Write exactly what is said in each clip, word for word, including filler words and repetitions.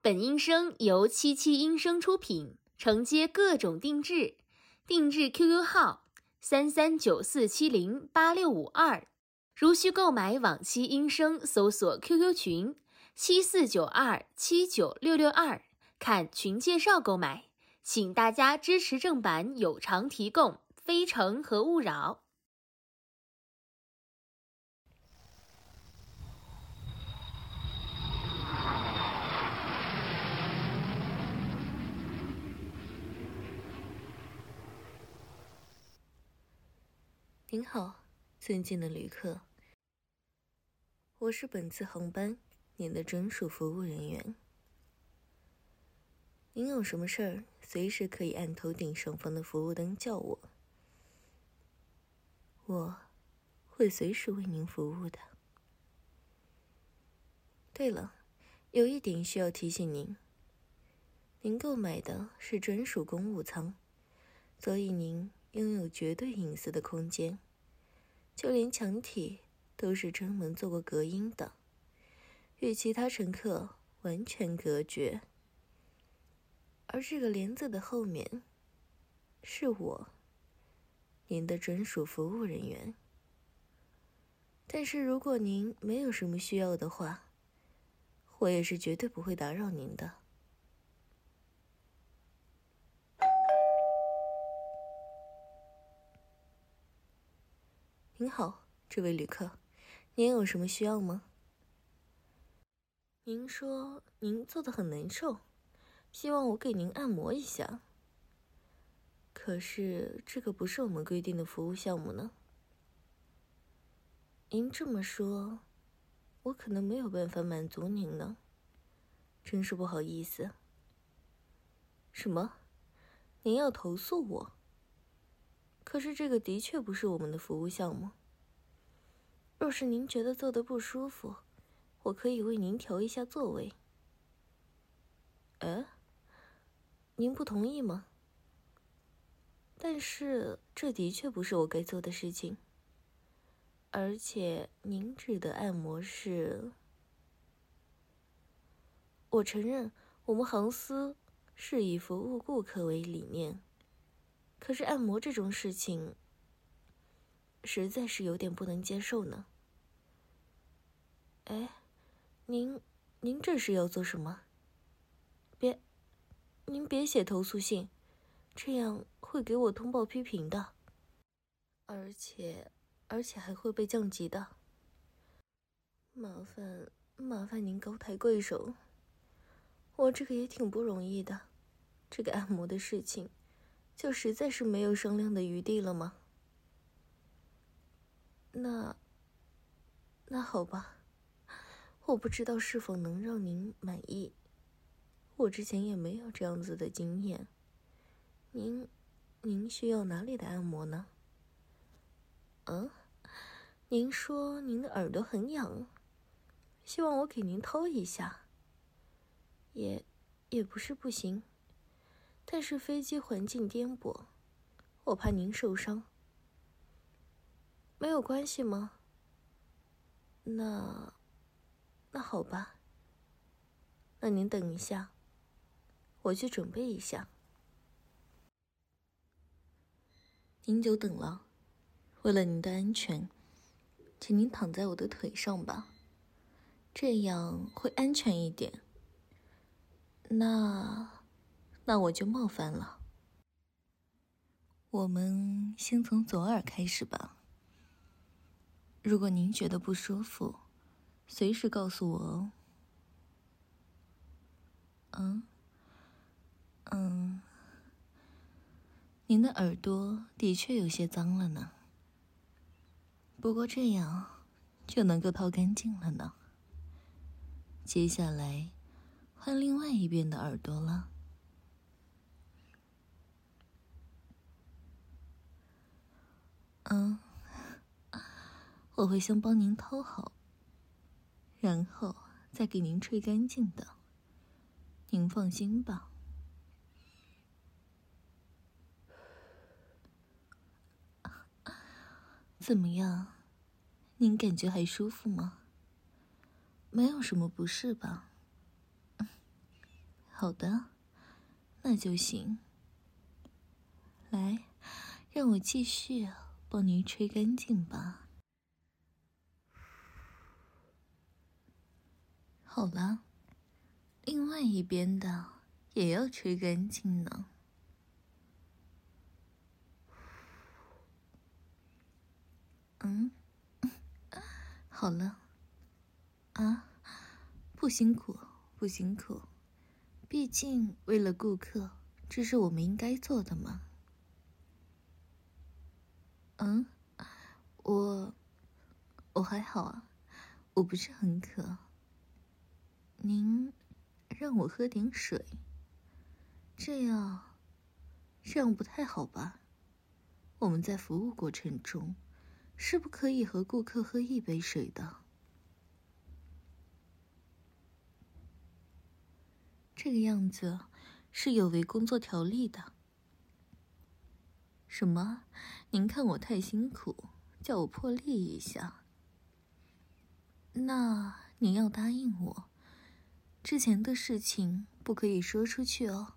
本音声由七七音声出品，承接各种定制，定制 Q Q 号三三九四七零八六五二，如需购买往期音声，搜索 Q Q 群七四九二七九六六二，看群介绍购买。请大家支持正版有偿提供，非诚和勿扰。 您好，尊敬的旅客，我是本次航班您的专属服务人员。您有什么事儿，随时可以按头顶上方的服务灯叫我，我会随时为您服务的。对了，有一点需要提醒您，您购买的是专属公务舱，所以您拥有绝对隐私的空间，就连墙体都是专门做过隔音的，与其他乘客完全隔绝。而这个帘子的后面，是我，您的专属服务人员。但是如果您没有什么需要的话，我也是绝对不会打扰您的。您好，这位旅客，您有什么需要吗？您说您坐得很难受，希望我给您按摩一下。可是这个不是我们规定的服务项目呢。您这么说，我可能没有办法满足您呢，真是不好意思。什么？您要投诉我？可是这个的确不是我们的服务项目。若是您觉得坐得不舒服，我可以为您调一下座位。哎，您不同意吗？但是这的确不是我该做的事情。而且您指的按摩是……我承认我们航司是以服务顾客为理念，可是按摩这种事情实在是有点不能接受呢。哎，您您这是要做什么？别，您别写投诉信，这样会给我通报批评的，而且而且还会被降级的。麻烦麻烦您高抬贵手，我这个也挺不容易的，这个按摩的事情就实在是没有商量的余地了吗？那那好吧，我不知道是否能让您满意，我之前也没有这样子的经验。您您需要哪里的按摩呢？嗯，您说您的耳朵很痒，希望我给您掏一下。也也不是不行，但是飞机环境颠簸，我怕您受伤。没有关系吗？那那好吧，那您等一下，我去准备一下。您久等了，为了您的安全，请您躺在我的腿上吧，这样会安全一点。那那我就冒犯了。我们先从左耳开始吧。如果您觉得不舒服，随时告诉我哦。嗯嗯，您的耳朵的确有些脏了呢，不过这样就能够掏干净了呢。接下来换另外一边的耳朵了。嗯，我会先帮您掏好，然后再给您吹干净的，您放心吧。怎么样？您感觉还舒服吗？没有什么不适吧？ 好的，那就行。来，让我继续帮你吹干净吧。好了，另外一边的也要吹干净呢。嗯，好了。啊，不辛苦，不辛苦。毕竟为了顾客，这是我们应该做的嘛。嗯，我我还好啊，我不是很渴。您让我喝点水，这样这样不太好吧？我们在服务过程中，是不可以和顾客喝一杯水的。这个样子是有违工作条例的。什么？您看我太辛苦，叫我破例一下。那您要答应我，之前的事情不可以说出去哦。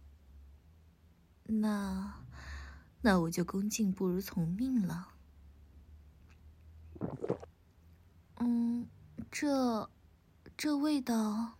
那，那我就恭敬不如从命了。嗯，这，这味道，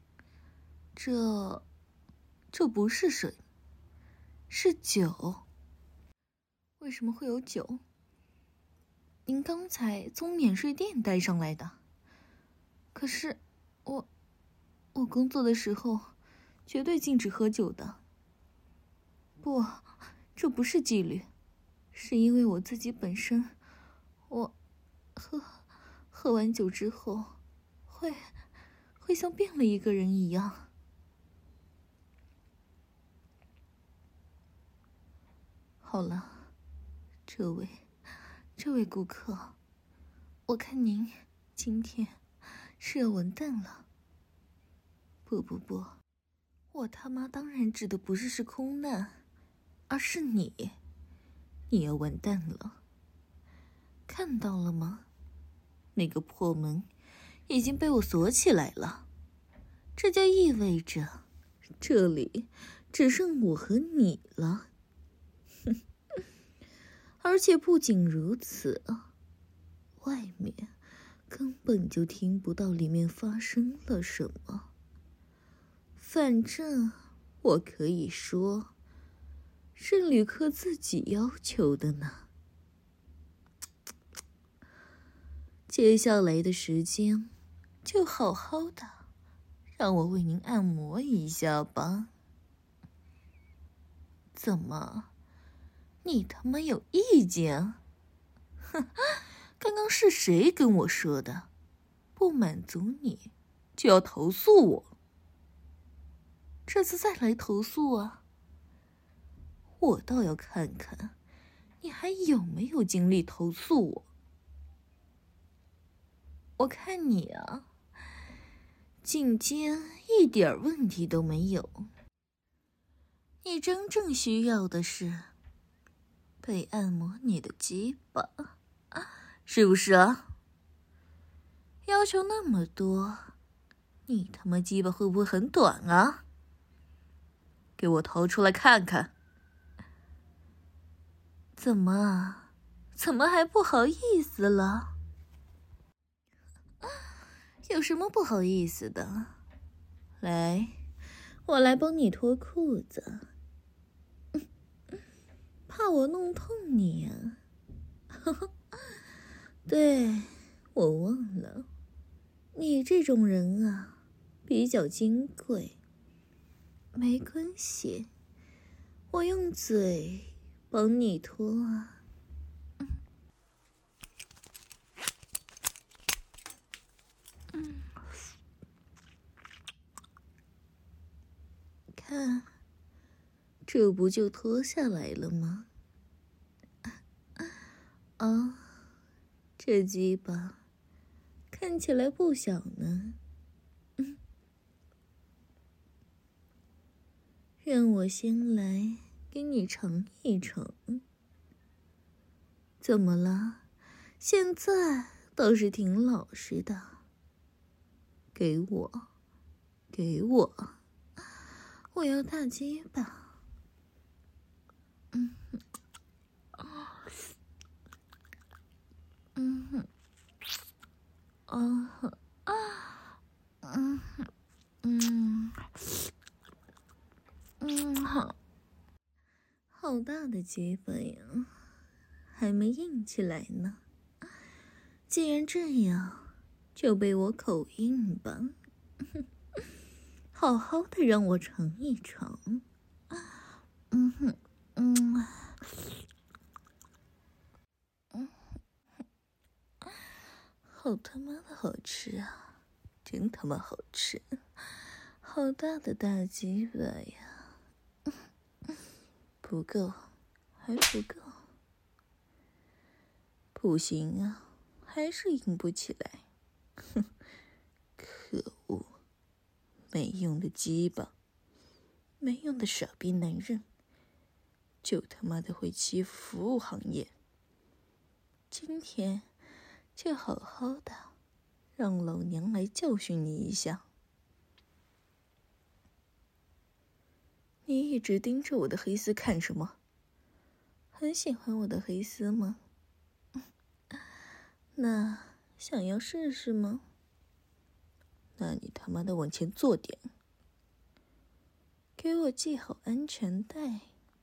这，这不是水，是酒。为什么会有酒？您刚才从免税店带上来的。可是，我，我工作的时候，绝对禁止喝酒的。不，这不是纪律，是因为我自己本身，我，喝，喝完酒之后，会，会像变了一个人一样。好了，这位，这位顾客，我看您今天是要完蛋了。不不不，我他妈当然指的不是是空难，而是你，你要完蛋了。看到了吗？那个破门已经被我锁起来了，这就意味着这里只剩我和你了。哼，而且不仅如此，外面根本就听不到里面发生了什么。反正我可以说，是旅客自己要求的呢。接下来的时间，就好好的让我为您按摩一下吧。怎么，你他妈有意见？哼，刚刚是谁跟我说的？不满足你，就要投诉我。这次再来投诉啊！我倒要看看，你还有没有精力投诉我。我看你啊，颈肩一点问题都没有。你真正需要的是被按摩你的鸡巴，是不是啊？要求那么多，你他妈鸡巴会不会很短啊？给我掏出来看看。怎么，怎么还不好意思了？有什么不好意思的？来，我来帮你脱裤子。怕我弄痛你啊？对，我忘了，你这种人啊，比较金贵。没关系，我用嘴帮你脱啊。嗯，看，这不就脱下来了吗？啊，这鸡巴看起来不小呢。嗯，让我先来给你尝一尝。怎么了？现在倒是挺老实的。给我，给我， 我要大鸡巴。嗯哼，嗯哼，嗯哼，嗯哼，嗯，嗯哼，好大的鸡巴呀，还没硬起来呢。既然这样，就被我口硬吧。好好的让我尝一尝。嗯哼，嗯，嗯，好他妈的好吃啊！真他妈好吃！好大的大鸡巴呀！不够，还不够。不行啊，还是硬不起来。哼，可恶！没用的鸡巴，没用的傻逼男人，就他妈的会欺负服务行业。今天就好好的让老娘来教训你一下。你一直盯着我的黑丝看什么？很喜欢我的黑丝吗？那想要试试吗？那你他妈的往前坐点，给我系好安全带。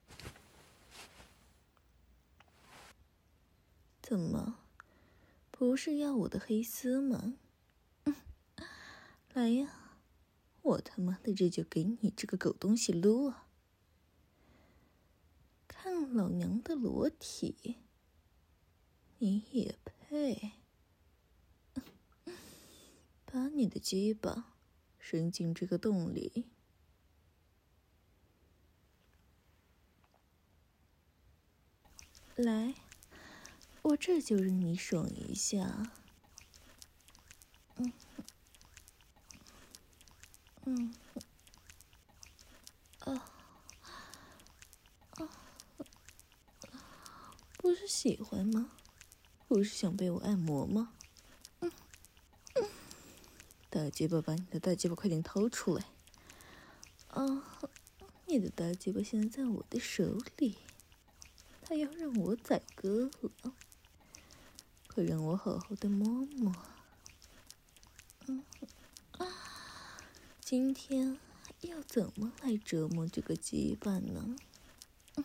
怎么，不是要我的黑丝吗？来呀，我他妈的这就给你这个狗东西撸啊！看老娘的裸体，你也配？把你的鸡巴伸进这个洞里。来，我这就让你爽一下。嗯，嗯，啊，啊，不是喜欢吗？不是想被我按摩吗？嗯，嗯，大鸡巴，把你的大鸡巴快点掏出来！啊，你的大鸡巴现在在我的手里，它要让我宰割了，快让我好好的摸摸。嗯，啊，今天要怎么来折磨这个鸡巴呢？嗯，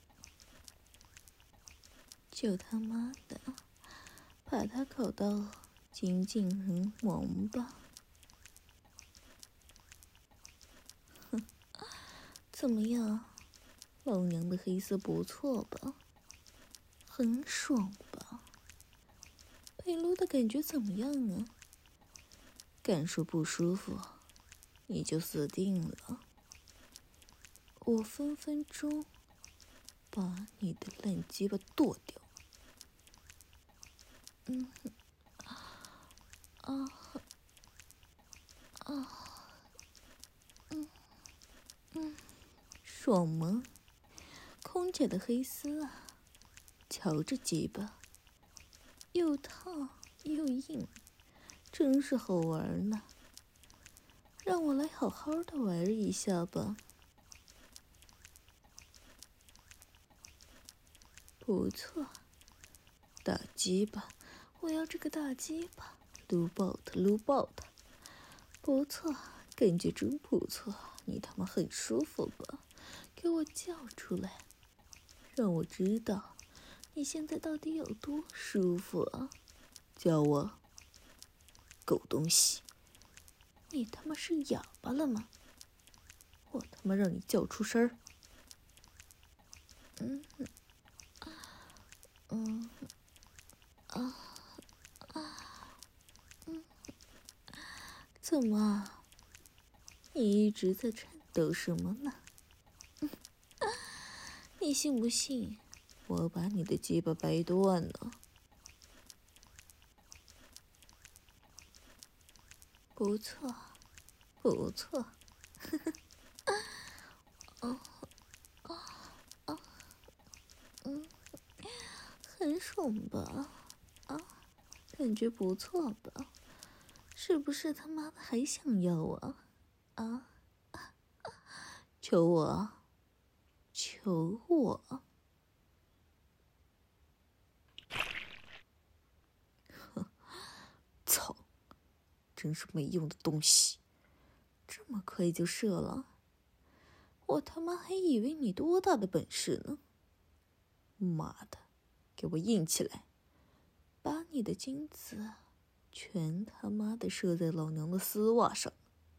就他妈的把它搞到精尽人亡吧！哼，怎么样，老娘的黑丝不错吧？很爽吧？被撸的感觉怎么样啊？敢说不舒服，你就死定了！我分分钟把你的烂鸡巴剁掉！嗯，啊，啊，嗯，嗯，爽吗？空姐的黑丝啊，瞧着鸡巴，又烫又硬，真是好玩呢。让我来好好的玩一下吧。不错，大鸡巴，我要这个大鸡巴，撸爆它，撸爆它！不错，感觉真不错，你他妈很舒服吧？给我叫出来，让我知道你现在到底有多舒服啊！叫我，狗东西！你他妈是哑巴了吗？我他妈让你叫出声儿！嗯，嗯，啊，啊，嗯，怎么？你一直在颤抖什么呢？嗯，你信不信我把你的鸡巴掰断了？不错，不错，呵呵，哦，哦，哦，嗯，很爽吧？啊，感觉不错吧？是不是他妈的还想要啊？啊， 求我，求我！哼，操！真是没用的东西，这么快就射了？我他妈还以为你多大的本事呢！妈的，给我硬起来！把你的精子全他妈的射在老娘的丝袜上！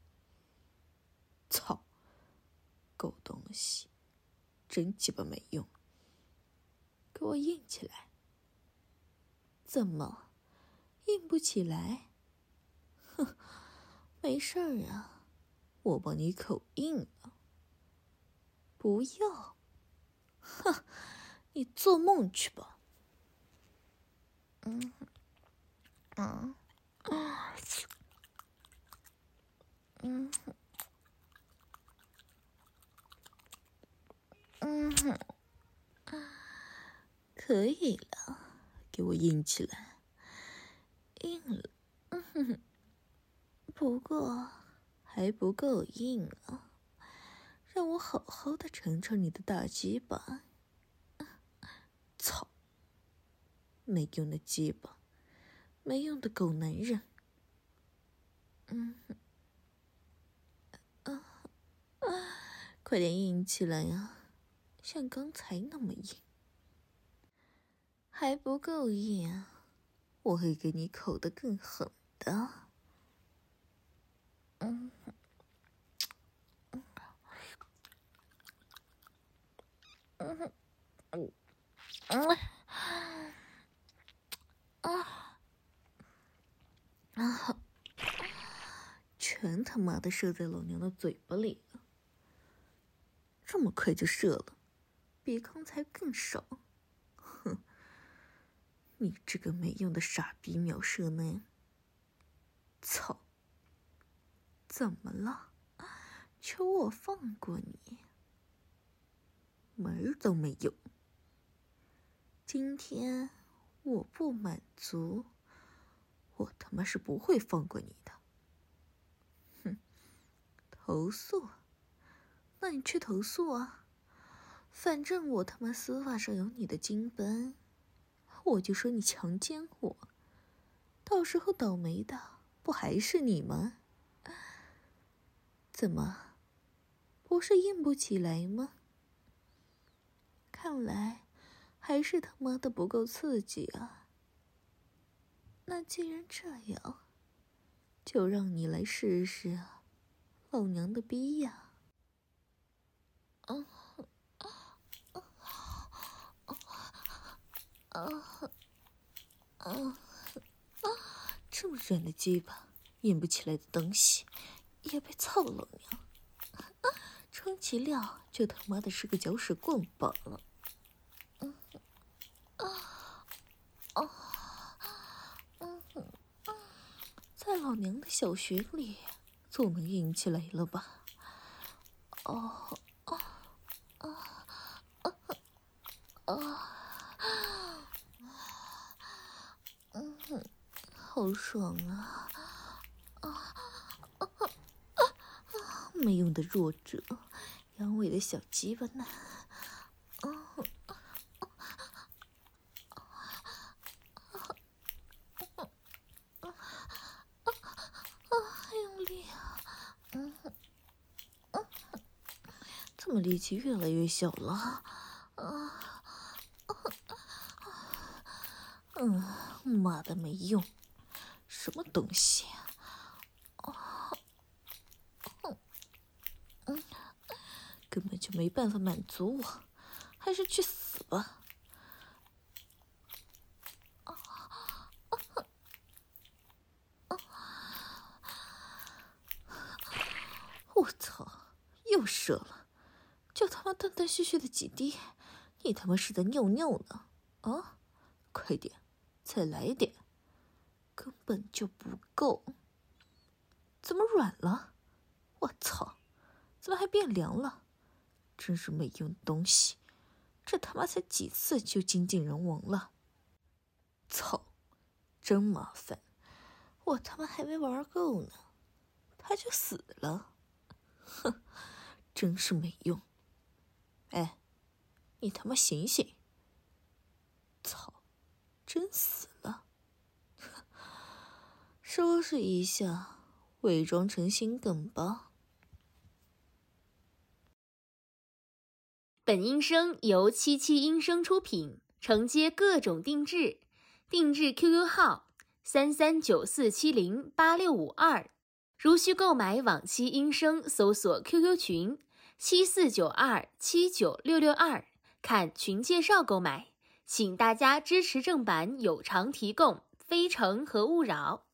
操！狗东西，真鸡巴没用！给我硬起来！怎么，硬不起来？哼，没事儿啊，我帮你口硬了。不要！哼，你做梦去吧！嗯，嗯，嗯，嗯，可以了，给我硬起来！硬了，嗯哼，不过还不够硬啊，让我好好的尝尝你的大鸡巴！操！没用的鸡巴，没用的狗男人！嗯，啊啊！快点硬起来呀，像刚才那么硬！还不够硬，我会给你口得更狠的。嗯，嗯，嗯，嗯，嗯，啊啊！全他妈的射在老娘的嘴巴里了，这么快就射了，比刚才更少。哼，你这个没用的傻逼秒射男！操！怎么了？求我放过你？门儿都没有！今天我不满足，我他妈是不会放过你的！哼，投诉？那你去投诉啊！反正我他妈丝袜上有你的金斑，我就说你强奸我，到时候倒霉的不还是你吗？怎么，不是硬不起来吗？看来还是他妈的不够刺激啊！那既然这样，就让你来试试老娘的逼呀！啊啊啊啊啊！这么软的鸡巴，硬不起来的东西，也被操老娘！充其量就他妈的是个搅屎棍罢了。嗯啊啊嗯，在老娘的小穴里总能硬起来了吧？哦啊啊啊啊！嗯，好爽啊！啊啊啊！没用的弱者，阳痿的小鸡巴男！啊！用力啊！嗯嗯，怎么力气越来越小了？啊！嗯，妈的没用，什么东西啊？嗯，根本就没办法满足我，还是去死吧！我操，又射了，就他妈断断续续的几滴，你他妈是在尿尿呢？啊，快点，再来点，根本就不够。怎么软了？我操，怎么还变凉了？真是没用的东西，这他妈才几次就精尽人亡了。操，真麻烦，我他妈还没玩够呢，他就死了。哼， 真是没用。哎，你他妈醒醒！操，真死了！收拾一下，伪装成心梗吧。 本音声由七七音声出品，承接各种定制，定制 Q Q 号三三九四七零八六五二，如需购买往期音声，搜索 Q Q 群七四九二七九六六二，看群介绍购买。请大家支持正版有偿提供，非诚和勿扰。